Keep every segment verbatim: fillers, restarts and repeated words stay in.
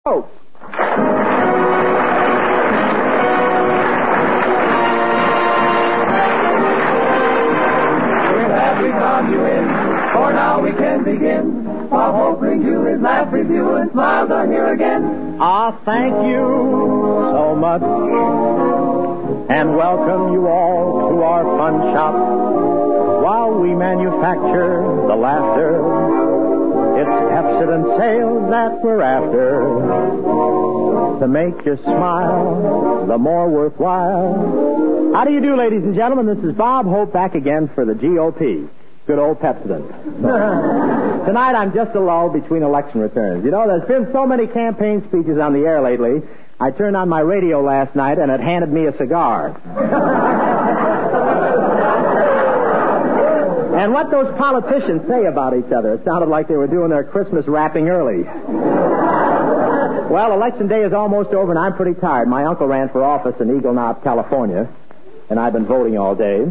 Oh. We're glad we found you in, for now we can begin. Bob Hope brings you his laugh review, and smiles are here again. Ah, thank you so much, and welcome you all to our fun shop. While we manufacture the laughter, it's Pepsodent sales that we're after, to make your smile the more worthwhile. How do you do, ladies and gentlemen? This is Bob Hope back again for the G O P. Good old Pepsodent. Tonight I'm just a lull between election returns. You know, there's been so many campaign speeches on the air lately. I turned on my radio last night and it handed me a cigar. And what those politicians say about each other, it sounded like they were doing their Christmas wrapping early. Well, election day is almost over, and I'm pretty tired. My uncle ran for office in Eagle Knob, California, and I've been voting all day.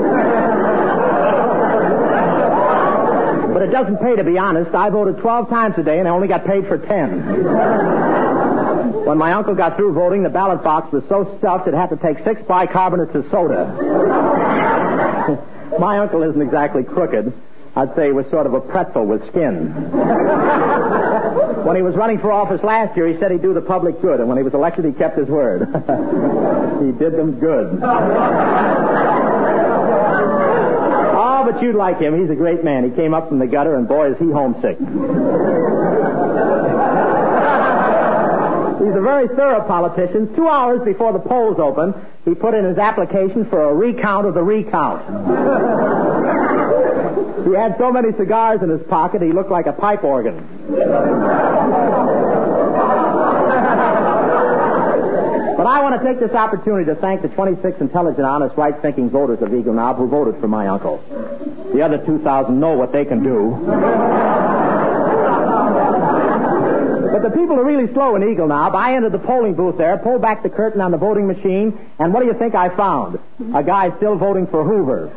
But it doesn't pay, to be honest. I voted twelve times a day, and I only got paid for ten. When my uncle got through voting, the ballot box was so stuffed it had to take six bicarbonates of soda. My uncle isn't exactly crooked. I'd say he was sort of a pretzel with skin. When he was running for office last year, he said he'd do the public good, and when he was elected, he kept his word. He did them good. Oh, but you'd like him. He's a great man. He came up from the gutter, and boy, is he homesick. He's a very thorough politician. Two hours before the polls opened, he put in his application for a recount of the recount. He had so many cigars in his pocket, he looked like a pipe organ. But I want to take this opportunity to thank the twenty-six intelligent, honest, right-thinking voters of Eagle Knob who voted for my uncle. The other two thousand know what they can do. But the people are really slow in Eagle Knob. I entered the polling booth there, pulled back the curtain on the voting machine, and what do you think I found? A guy still voting for Hoover.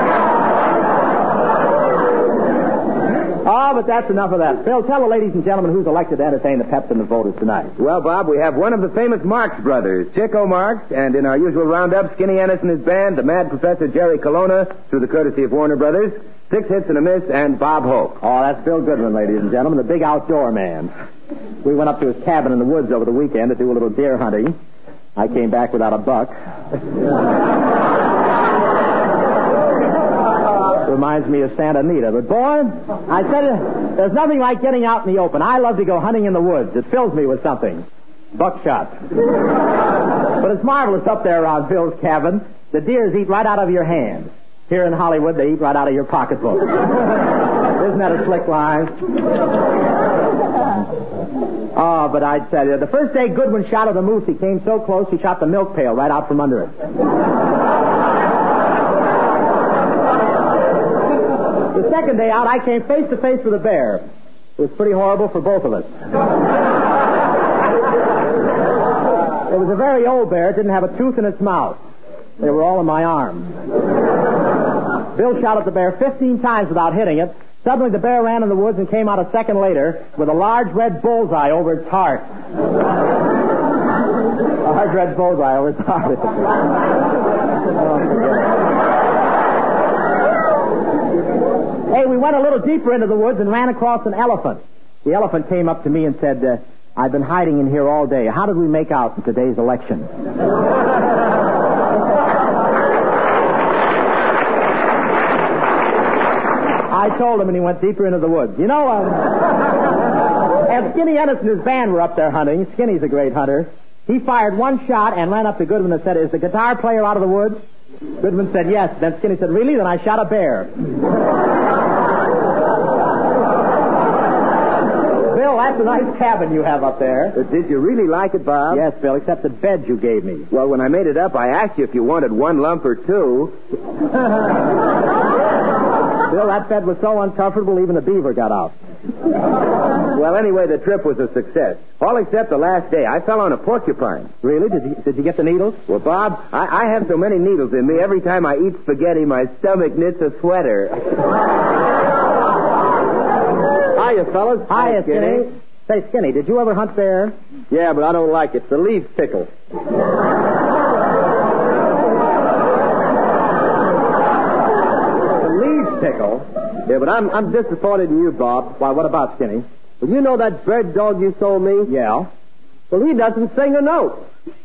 Oh, but that's enough of that. Phil, tell the ladies and gentlemen who's elected to entertain the Pepsodent voters tonight. Well, Bob, we have one of the famous Marx brothers, Chico Marx, and in our usual roundup, Skinny Ennis and his band, the Mad Professor Jerry Colonna, through the courtesy of Warner Brothers, Six Hits and a Miss, and Bob Hope. Oh, that's Phil Goodman, ladies and gentlemen, the big outdoor man. We went up to his cabin in the woods over the weekend to do a little deer hunting. I came back without a buck. Reminds me of Santa Anita. But, boy, I said uh, there's nothing like getting out in the open. I love to go hunting in the woods. It fills me with something. Buckshot. But it's marvelous up there around Phil's cabin. The deers eat right out of your hand. Here in Hollywood, they eat right out of your pocketbook. Isn't that a slick line? Oh, but I tell you, the first day Goodwin shot at a moose, he came so close, he shot the milk pail right out from under it. The second day out, I came face to face with a bear. It was pretty horrible for both of us. It was a very old bear. It didn't have a tooth in its mouth. They were all in my arms. Bill shot at the bear fifteen times without hitting it. Suddenly the bear ran in the woods and came out a second later with a large red bullseye over its heart. A large red bullseye over its heart. Hey, we went a little deeper into the woods and ran across an elephant. The elephant came up to me and said, uh, I've been hiding in here all day. How did we make out in today's election? I told him, and he went deeper into the woods. You know, um, as Skinny Ennis and his band were up there hunting, Skinny's a great hunter, he fired one shot and ran up to Goodman and said, is the guitar player out of the woods? Goodman said, yes. Then Skinny said, really? Then I shot a bear. Bill, that's a nice cabin you have up there. Uh, did you really like it, Bob? Yes, Bill, except the bed you gave me. Well, when I made it up, I asked you if you wanted one lump or two. Bill, that bed was so uncomfortable, even the beaver got out. Well, anyway, the trip was a success. All except the last day. I fell on a porcupine. Really? Did you, did you get the needles? Well, Bob, I, I have so many needles in me, every time I eat spaghetti, my stomach knits a sweater. Hiya, fellas. Hiya, Skinny. Say, Skinny, did you ever hunt bear? Yeah, but I don't like it. It's a leaf pickle. The leaf pickle? Yeah, but I'm I'm disappointed in you, Bob. Why, what about Skinny? Well, you know that bird dog you sold me? Yeah. Well, he doesn't sing a note.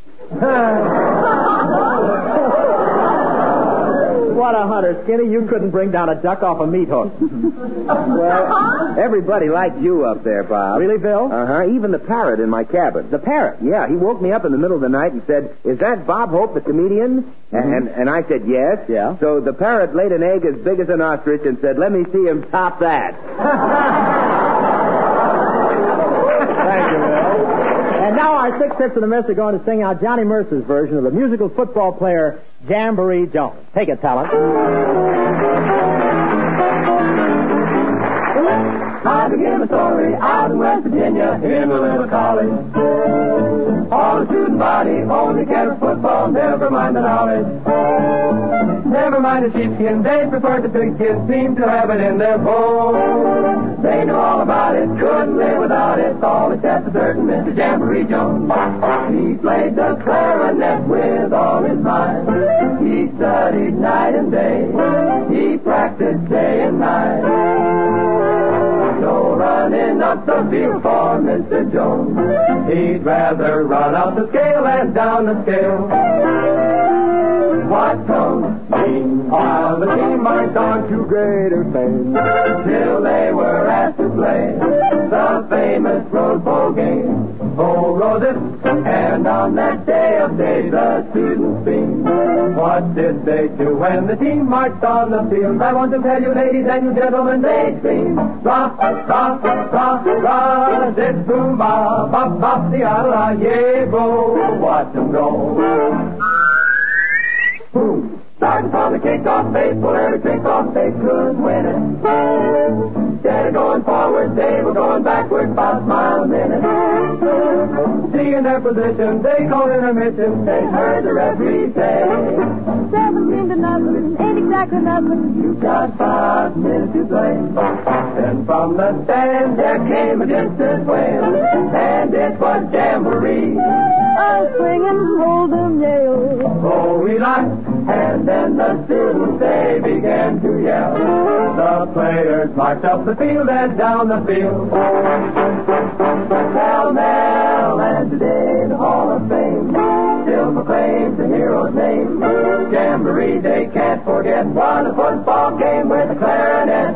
What a hunter, Skinny. You couldn't bring down a duck off a meat hook. Well, everybody liked you up there, Bob. Really, Bill? Uh-huh. Even the parrot in my cabin. The parrot? Yeah, he woke me up in the middle of the night and said, "Is that Bob Hope, the comedian?" Mm-hmm. And and I said, "Yes." Yeah. So the parrot laid an egg as big as an ostrich and said, "Let me see him top that." Thank you, Bill. And now our six hits in the miss are going to sing out Johnny Mercer's version of the musical football player Jamboree Jones. Take it, talent. I begin a story out in West Virginia in a little college. All the student body only cares for football, never mind the knowledge. Never mind the sheepskin, they prefer the pigskin, seem to have it in their bones. They know all about it, couldn't live without it, all except a certain Mister Jamboree Jones. He played the clarinet with all his might. He studied night and day, he practiced day and night. No running up the field for Mister Jones. He'd rather run up the scale and down the scale. What comes meanwhile the team marched on to greater fame till they were asked to play the famous Rose Bowl game. Oh, Roses, and on that day of days the students beamed. What did they do when the team marched on the field? I want to tell you, ladies and you gentlemen, they screamed. Rock, rock, rock, rock, zip, boom, bop, bop, bop, the la, yeah, go, watch them go. Boom. Starting from the kickoff base, well, every kickoff base could win it. Instead of going forward, they were going backward about a mile a minute. Seeing their position, they called intermission. They heard the referee say, seventeen to nothing, ain't exactly nothing. You got five minutes to play. Then from the stand there came a distant wail, and it was Jamboree. I'm swinging, hold'em, Yale. Oh, we laughed, and then the students, they began to yell. The players marched up the field and down the field. Pell Mell, and today the Hall of Fame still proclaims the hero's name. Jamboree they can't forget, won a football game with a clarinet.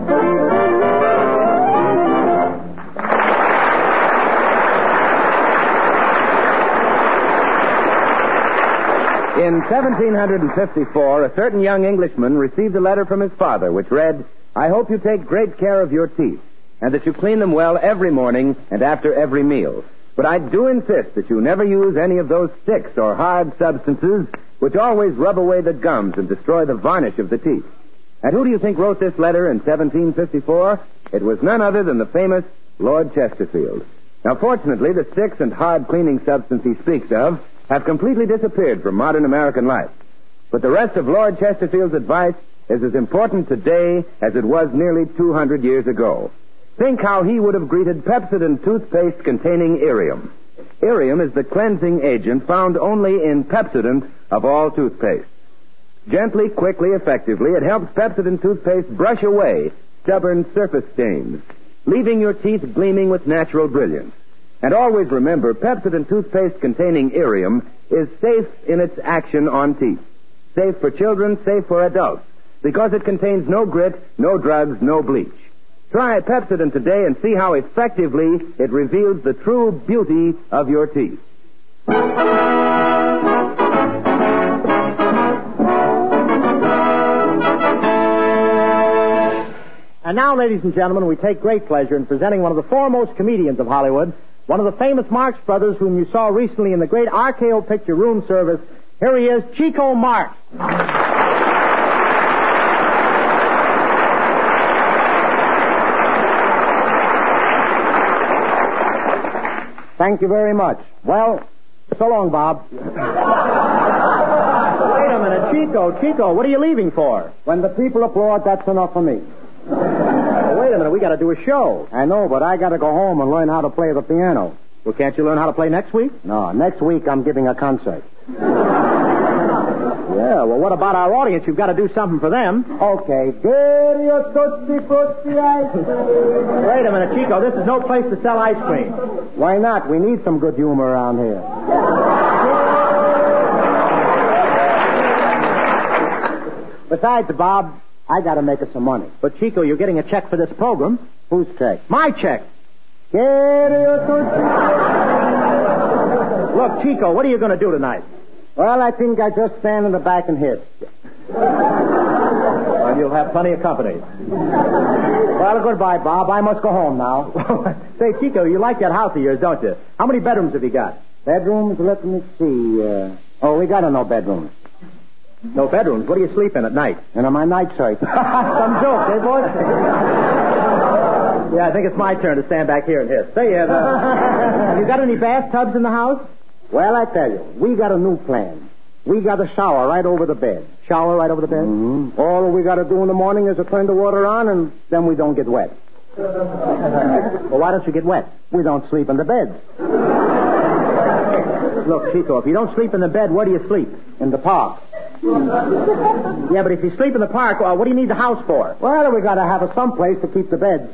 In seventeen fifty-four, a certain young Englishman received a letter from his father which read, "I hope you take great care of your teeth, and that you clean them well every morning and after every meal. But I do insist that you never use any of those sticks or hard substances which always rub away the gums and destroy the varnish of the teeth." And who do you think wrote this letter in seventeen fifty-four? It was none other than the famous Lord Chesterfield. Now, fortunately, the sticks and hard cleaning substance he speaks of have completely disappeared from modern American life. But the rest of Lord Chesterfield's advice is as important today as it was nearly two hundred years ago. Think how he would have greeted Pepsodent toothpaste containing Irium. Irium is the cleansing agent found only in Pepsodent of all toothpaste. Gently, quickly, effectively, it helps Pepsodent toothpaste brush away stubborn surface stains, leaving your teeth gleaming with natural brilliance. And always remember, Pepsodent toothpaste containing Irium is safe in its action on teeth. Safe for children, safe for adults, because it contains no grit, no drugs, no bleach. Try Pepsodent today and see how effectively it reveals the true beauty of your teeth. And now, ladies and gentlemen, we take great pleasure in presenting one of the foremost comedians of Hollywood, one of the famous Marx Brothers whom you saw recently in the great R K O picture room service. Here he is, Chico Marx. Thank you very much. Well, so long, Bob. Wait a minute, Chico, Chico, what are you leaving for? When the people applaud, that's enough for me. Wait a minute. minute. We got to do a show. I know, but I got to go home and learn how to play the piano. Well, can't you learn how to play next week? No, next week I'm giving a concert. Yeah, well, what about our audience? You've got to do something for them. Okay. Get your Tootsie Frutti ice cream. Wait a minute, Chico. This is no place to sell ice cream. Why not? We need some good humor around here. Besides, Bob, I got to make us some money. But, Chico, you're getting a check for this program. Whose check? My check. Get your Tootsie. Look, Chico, what are you going to do tonight? Well, I think I just stand in the back and hit. Well, you'll have plenty of company. Well, goodbye, Bob. I must go home now. Say, Chico, you like that house of yours, don't you? How many bedrooms have you got? Bedrooms? Let me see. Uh... Oh, we got no bedrooms. No bedrooms? What do you sleep in at night? In my night shirt. Some joke, eh, boys? Yeah, I think it's my turn to stand back here and hiss. Say, uh, have you got any bathtubs in the house? Well, I tell you, we got a new plan. We got a shower right over the bed. Shower right over the bed? Mm-hmm. All we got to do in the morning is to turn the water on, and then we don't get wet. Well, why don't you get wet? We don't sleep in the bed. Look, Chico, if you don't sleep in the bed, where do you sleep? In the park. Yeah, but if you sleep in the park, well, what do you need the house for? Well, we got to have a someplace to keep the beds.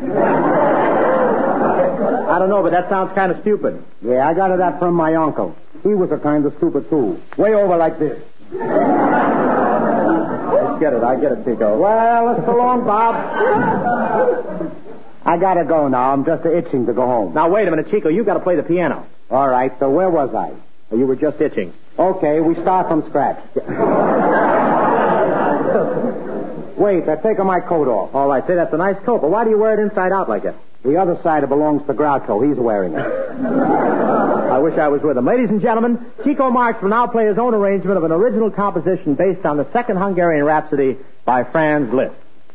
I don't know, but that sounds kind of stupid. Yeah, I got it that from my uncle. He was a kind of stupid, too. Way over like this. I get it. I get it, Chico. Well, let's go on, Bob. I got to go now. I'm just itching to go home. Now, wait a minute, Chico. You've got to play the piano. All right, so where was I? You were just itching. Okay, we start from scratch. Wait, they're taking my coat off. All right, say, that's a nice coat, but why do you wear it inside out like that? The other side belongs to Groucho. He's wearing it. I wish I was with him. Ladies and gentlemen, Chico Marx will now play his own arrangement of an original composition based on the Second Hungarian Rhapsody by Franz Liszt.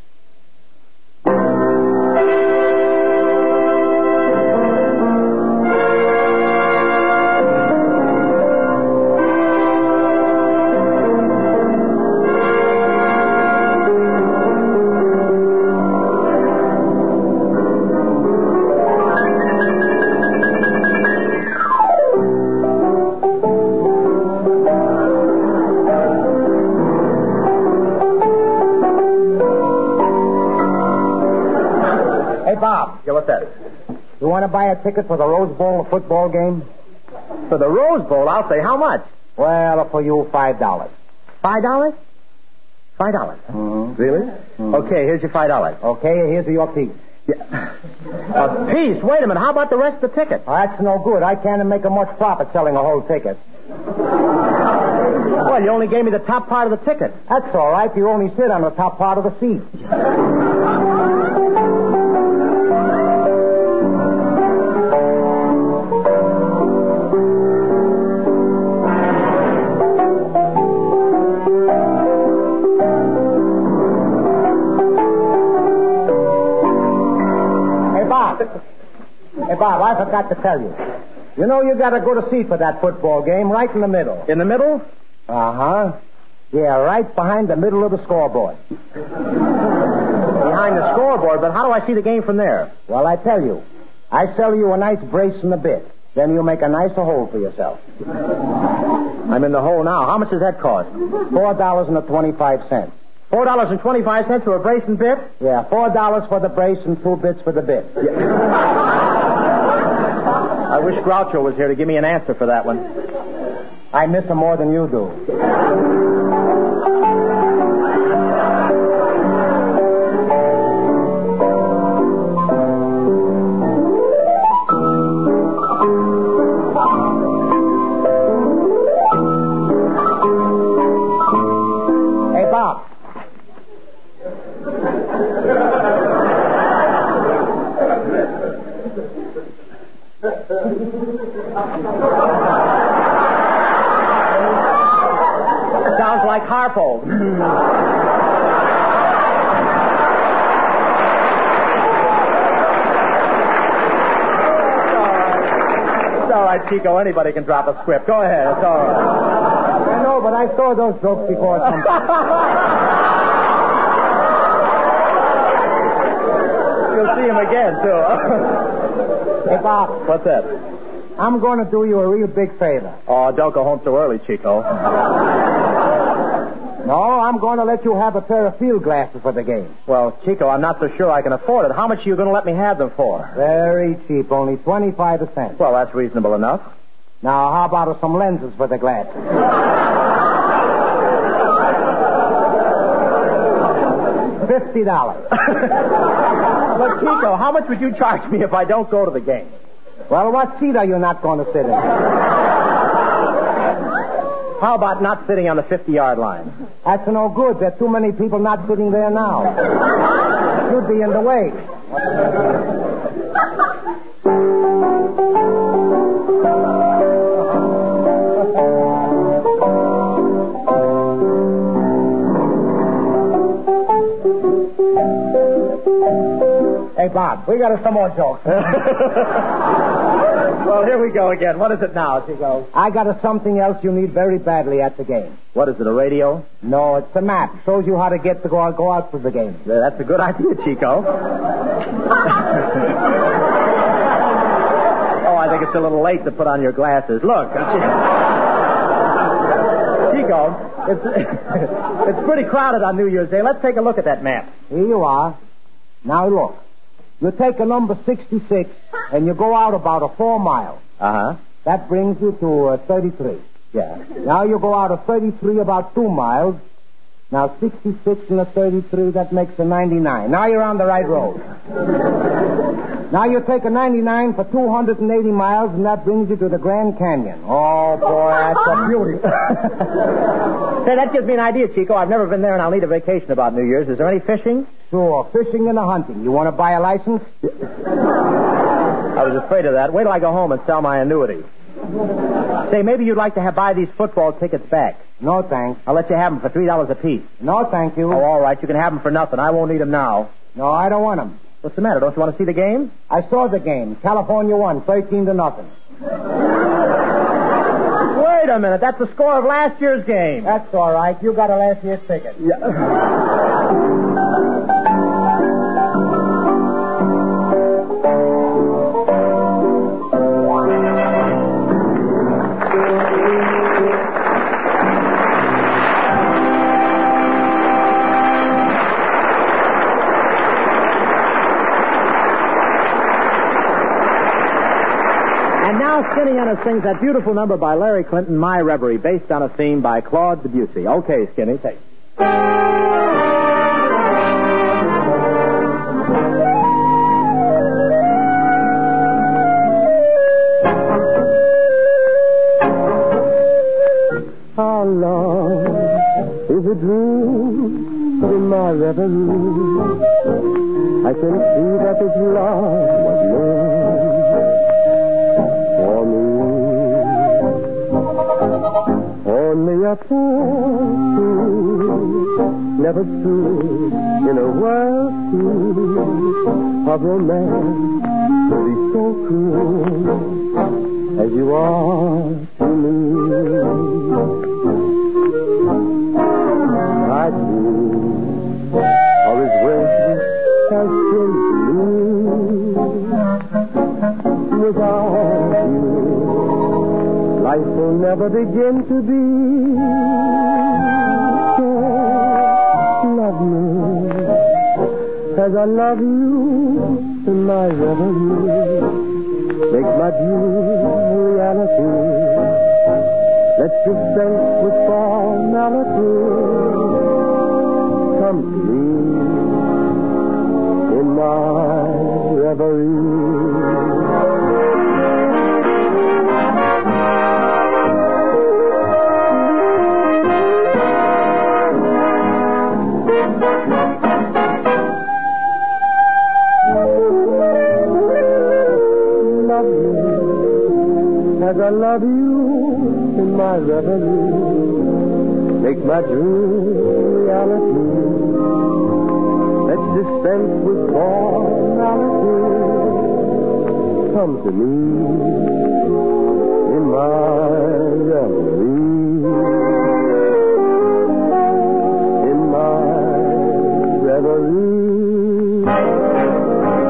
Yeah, what's that? You want to buy a ticket for the Rose Bowl football game? For the Rose Bowl, I'll say. How much? Well, for you, five dollars. Five dollars? Five dollars? Mm-hmm. Really? Mm-hmm. Okay, here's your five dollars. Okay, here's your piece. Yeah. A piece? Wait a minute. How about the rest of the ticket? Oh, that's no good. I can't make a much profit selling a whole ticket. Well, you only gave me the top part of the ticket. That's all right. You only sit on the top part of the seat. Hey, Bob, I forgot to tell you. You know you got a good seat for that football game, right in the middle. In the middle? Uh-huh. Yeah, right behind the middle of the scoreboard. Behind the scoreboard, but how do I see the game from there? Well, I tell you. I sell you a nice brace and a bit. Then you make a nicer hole for yourself. I'm in the hole now. How much does that cost? Four dollars and twenty-five cents. Four dollars and twenty-five cents for a brace and bit? Yeah, four dollars for the brace and two bits for the bit. I wish Groucho was here to give me an answer for that one. I miss him more than you do. Hey, Bob. Sounds like Harpo. It's all right, Chico. Anybody can drop a script. Go ahead. It's all right. I know, but I saw those jokes before sometime. You'll see him again, too. Hey, Bob. What's that? I'm going to do you a real big favor. Oh, don't go home so early, Chico. No, I'm going to let you have a pair of field glasses for the game. Well, Chico, I'm not so sure I can afford it. How much are you going to let me have them for? Very cheap, only twenty-five cents. Well, that's reasonable enough. Now, how about some lenses for the glasses? Fifty dollars. Look, Chico, how much would you charge me if I don't go to the game? Well, what seat are you not going to sit in? How about not sitting on the fifty-yard line? That's no good. There are too many people not sitting there now. You'd be in the way. Hey, Bob, we got us some more jokes. Well, here we go again. What is it now, Chico? I got us something else you need very badly at the game. What is it, a radio? No, it's a map. Shows you how to get to go out, go out for the game. Yeah, that's a good idea, Chico. Oh, I think it's a little late to put on your glasses. Look. Chico, it's, it's pretty crowded on New Year's Day. Let's take a look at that map. Here you are. Now look. You take a number sixty-six, and you go out about a four mile. Uh-huh. That brings you to uh, thirty-three. Yeah. Now you go out of thirty-three about two miles. Now sixty-six and a thirty-three, that makes a ninety-nine. Now you're on the right road. Now you take a ninety-nine for two hundred eighty miles, and that brings you to the Grand Canyon. Oh, boy, that's a beauty. Say, that gives me an idea, Chico. I've never been there, and I'll need a vacation about New Year's. Is there any fishing? Sure, fishing and hunting. You want to buy a license? I was afraid of that. Wait till I go home and sell my annuity. Say, maybe you'd like to have buy these football tickets back. No, thanks. I'll let you have them for three dollars apiece. No, thank you. Oh, all right. You can have them for nothing. I won't need them now. No, I don't want them. What's the matter? Don't you want to see the game? I saw the game. California won, thirteen to nothing. Wait a minute. That's the score of last year's game. That's all right. You got a last year's ticket. Yeah. Skinny Ennis sings that beautiful number by Larry Clinton, My Reverie, based on a theme by Claude Debussy. Okay, Skinny, take it. How long is a dream in my reverie? I can see that this love was meant for me. Only a fool never stood in a world of romance to be so cruel as you are to me. I dream of his restless as sin to me. Without you, life will never begin to be. So love me as I love you in my reverie. Make my dream a reality. Let's dispense with formality. Come to me in my reverie. As I love you in my reverie, make my dream reality. Let's dispense with formality. Come to me in my reverie. In my reverie.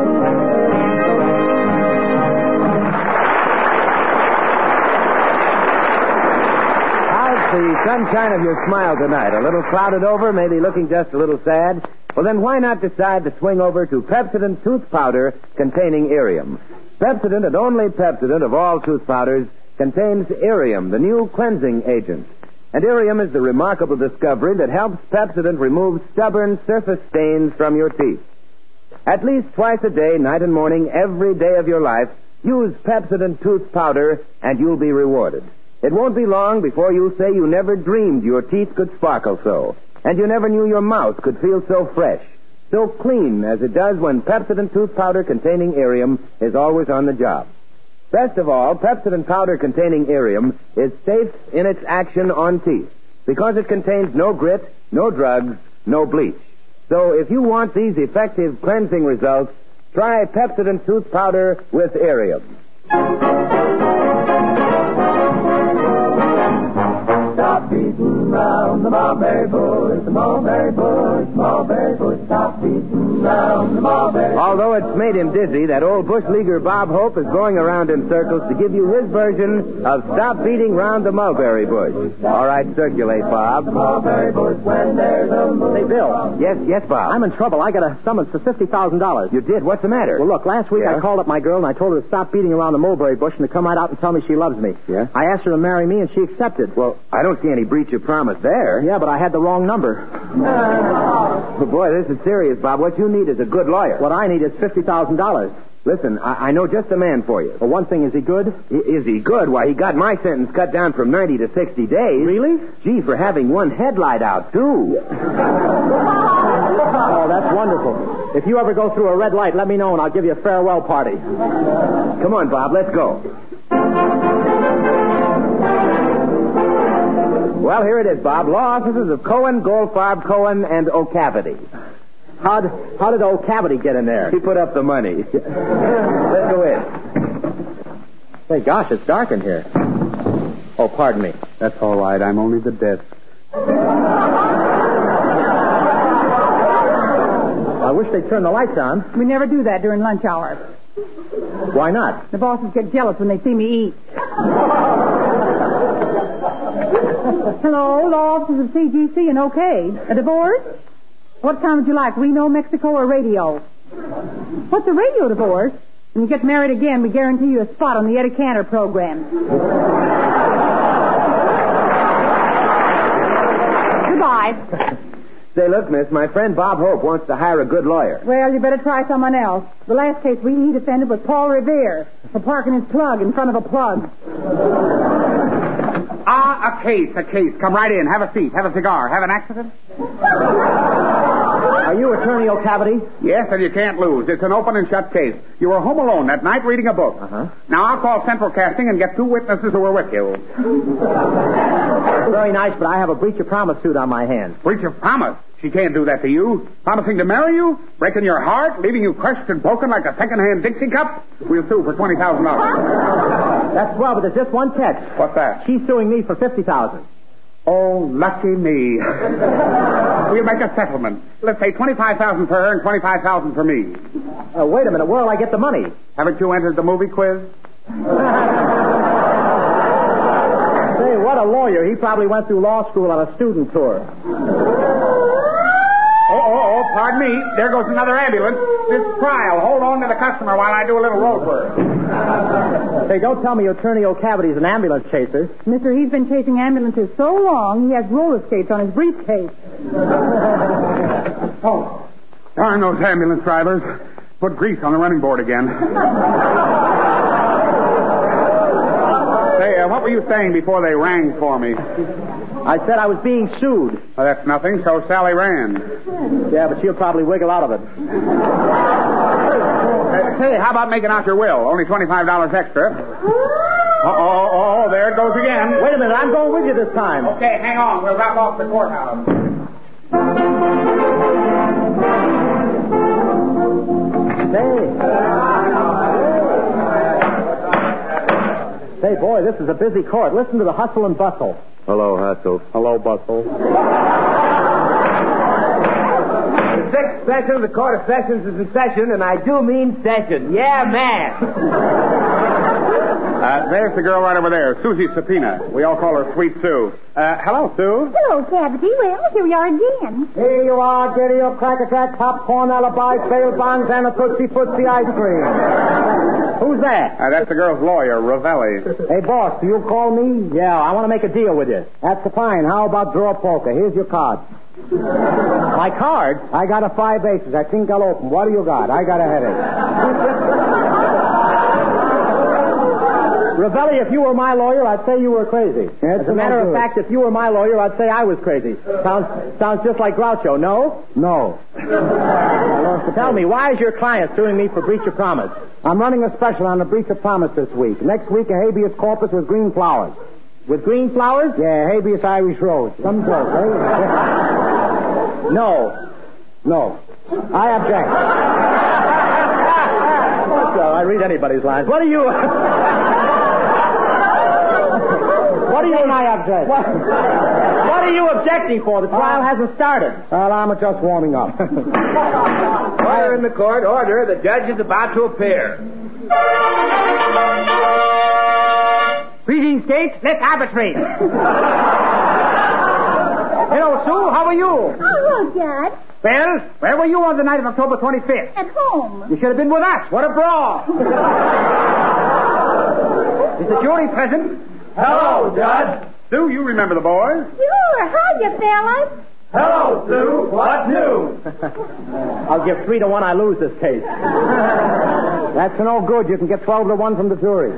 the sunshine of your smile tonight? A little clouded over, maybe looking just a little sad? Well, then why not decide to swing over to Pepsodent Tooth Powder containing Irium? Pepsodent and only Pepsodent of all tooth powders contains Irium, the new cleansing agent. And Irium is the remarkable discovery that helps Pepsodent remove stubborn surface stains from your teeth. At least twice a day, night and morning, every day of your life, use Pepsodent Tooth Powder and you'll be rewarded. It won't be long before you'll say you never dreamed your teeth could sparkle so, and you never knew your mouth could feel so fresh, so clean as it does when Pepsodent Tooth Powder containing Irium is always on the job. Best of all, Pepsodent Powder containing Irium is safe in its action on teeth because it contains no grit, no drugs, no bleach. So if you want these effective cleansing results, try Pepsodent Tooth Powder with Irium. Stop beating round the mulberry bush, the mulberry bush, mulberry bush. Stop beating round the mulberry bush. Although it's made him dizzy, that old bush leaguer Bob Hope is going around in circles to give you his version of Stop Beating Round the Mulberry Bush. All right, circulate, Bob. The mulberry bush when there's a moon. Hey, Bill. Yes, yes, Bob. I'm in trouble. I got a summons for fifty thousand dollars. You did? What's the matter? Well, look, last week Yeah? I called up my girl and I told her to stop beating around the mulberry bush and to come right out and tell me she loves me. Yeah? I asked her to marry me and she accepted. Well, I don't see any breach of promise there. Yeah, but I had the wrong number. Oh, boy, this is serious, Bob. What you need is a good lawyer. What I need is fifty thousand dollars. Listen, I, I know just the man for you. Well, one thing, is he good? I, is he good? Why, he got my sentence cut down from ninety to sixty days. Really? Gee, for having one headlight out, too. Oh, that's wonderful. If you ever go through a red light, let me know and I'll give you a farewell party. Come on, Bob, let's go. Well, here it is, Bob. Law offices of Cohen, Goldfarb, Cohen, and O'Cavity. How'd, how did old Cavity get in there? He put up the money. Let's go in. Say, gosh, it's dark in here. Oh, pardon me. That's all right. I'm only the desk. I wish they'd turn the lights on. We never do that during lunch hour. Why not? The bosses get jealous when they see me eat. Hello, law offices of C G C and OK. A divorce? What kind would you like, Reno, Mexico, or radio? What's a radio divorce? When you get married again, we guarantee you a spot on the Eddie Cantor program. Goodbye. Say, look, miss, my friend Bob Hope wants to hire a good lawyer. Well, you better try someone else. The last case we he defended was Paul Revere for parking his plug in front of a plug. Ah, a case, a case. Come right in. Have a seat. Have a cigar. Have an accident? Are you Attorney O'Cavity? Yes, and you can't lose. It's an open and shut case. You were home alone that night reading a book. Uh-huh. Now I'll call Central Casting and get two witnesses who were with you. Very nice, but I have a breach of promise suit on my hands. Breach of promise. She can't do that to you. Promising to marry you, breaking your heart, leaving you crushed and broken like a second-hand Dixie cup. We'll sue for twenty thousand dollars. That's swell, but there's just one catch. What's that? She's suing me for fifty thousand dollars. Oh, lucky me. We'll make a settlement. Let's say twenty-five thousand dollars for her and twenty-five thousand dollars for me. Uh, wait a minute. Where'll I get the money? Haven't you entered the movie quiz? Say, what a lawyer. He probably went through law school on a student tour. Oh, oh, oh, pardon me. There goes another ambulance. This trial. Hold on to the customer while I do a little road work. Say, don't tell me Attorney O'Cavity's an ambulance chaser. Mister, he's been chasing ambulances so long, he has roller skates on his briefcase. Oh, darn those ambulance drivers. Put grease on the running board again. Say, uh, what were you saying before they rang for me? I said I was being sued. Oh, that's nothing. So Sally ran. Yeah, but she'll probably wiggle out of it. Uh, say, how about making out your will? Only twenty-five dollars extra. Oh, oh, oh, oh, there it goes again. Wait a minute. I'm going with you this time. Okay, hang on. We'll drop off the courthouse. Say. Say, boy, this is a busy court. Listen to the hustle and bustle. Hello, Hustle. Hello, Bustle. The sixth session of the Court of Sessions is in session, and I do mean session. Yeah, man. Uh, there's the girl right over there, Susie Subpoena. We all call her Sweet Sue. Uh, hello, Sue. Hello, Cavity. Well, here we are again. Here you are, get your Cracker Jack, popcorn, alibi, bail bonds, and a Tootsie Footsie ice cream. Who's that? Uh, that's the girl's lawyer, Ravelli. Hey, boss, do you call me? Yeah, I want to make a deal with you. That's fine. How about draw poker? Here's your card. My card? I got a five aces. I think I'll open. What do you got? I got a headache. Ravelli, if you were my lawyer, I'd say you were crazy. Yes, As a matter I'll do of it. fact, if you were my lawyer, I'd say I was crazy. Sounds sounds just like Groucho, no? No. Tell me, why is your client suing me for breach of promise? I'm running a special on the breach of promise this week. Next week, a habeas corpus with green flowers. With green flowers? Yeah, habeas Irish rose. Some joke, eh? No. No. I object. Well, I read anybody's lines. What do you... What are you... I object. What, what are you objecting for? The trial hasn't started. Well, I'm just warming up. Order in the court. Order. The judge is about to appear. Greetings, Gates. Let's arbitrate. Hello, Sue. How are you? Oh, hello, Judge. Well, where were you on the night of October twenty-fifth? At home. You should have been with us. What a brawl. Is the jury present? Hello, Judge. Sue, you remember the boys? Sure. Hiya, fellas. Hello, Sue. What news? I'll give three to one I lose this case. That's no good. You can get twelve to one from the jury.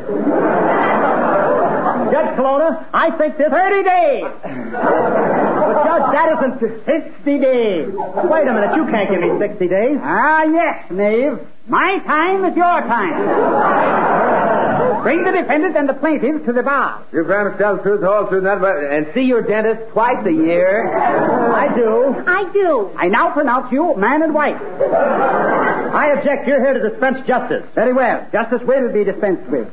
Judge Colonna, I think this... Thirty days. But, Judge, that isn't... Sixty days. Wait a minute. You can't give me sixty days. Ah, yes, knave. My time is your time. Bring the defendant and the plaintiff to the bar. You promise to tell the truth, the whole truth, nothing but... And see your dentist twice a year. I do. I do. I now pronounce you man and wife. I object. You're here to dispense justice. Very well. Justice will be dispensed with.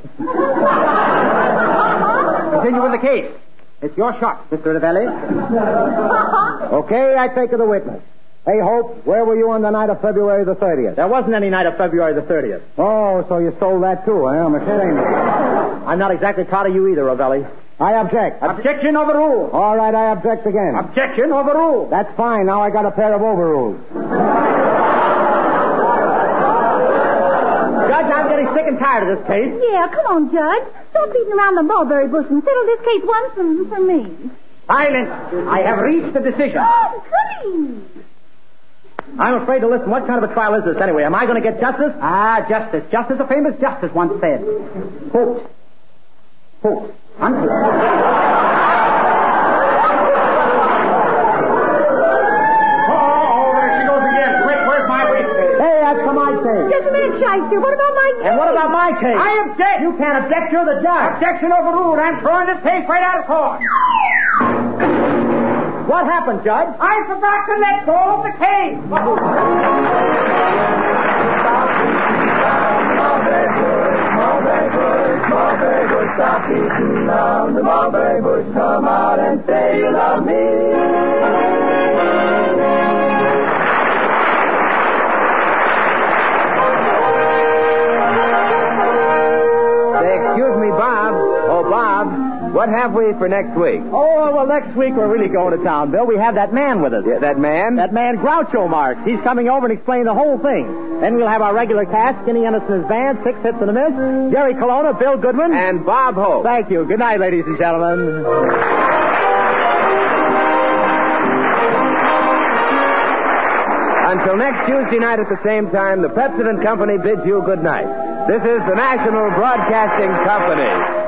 Continue with the case. It's your shot, Mister Ravelli. Okay, I take the witness. Hey, Hope, where were you on the night of February the thirtieth? There wasn't any night of February the thirtieth. Oh, so you stole that too, eh? I'm ashamed of you. I'm not exactly proud of you either, Ravelli. I object. Objection overruled. All right, I object again. Objection overruled. That's fine. Now I got a pair of overrules. Judge, I'm getting sick and tired of this case. Yeah, come on, Judge. Stop beating around the mulberry bush and settle this case once and for me. Silence. I have reached a decision. Oh, please. I'm afraid to listen. What kind of a trial is this, anyway? Am I going to get justice? Ah, justice. Just as a famous justice once said. Folks. Folks. Uncle. Just a minute, Shyster. What about my case? And what about my case? I object. You can't object. You're the judge. Objection overruled. I'm throwing this case right out of court. What happened, Judge? I forgot to let go of the case. Mulberry bush, stop beating round the mulberry bush. Come out and say you love me. Excuse me, Bob. Oh, Bob, what have we for next week? Oh, well, next week we're really going to town, Bill. We have that man with us. Yeah, that man? That man, Groucho Marx. He's coming over and explaining the whole thing. Then we'll have our regular cast, Skinny Ennis and his band, Six Hits and a Miss, Jerry Colonna, Bill Goodwin. And Bob Hope. Thank you. Good night, ladies and gentlemen. Until next Tuesday night at the same time, the Pepsi and Company bids you good night. This is the National Broadcasting Company.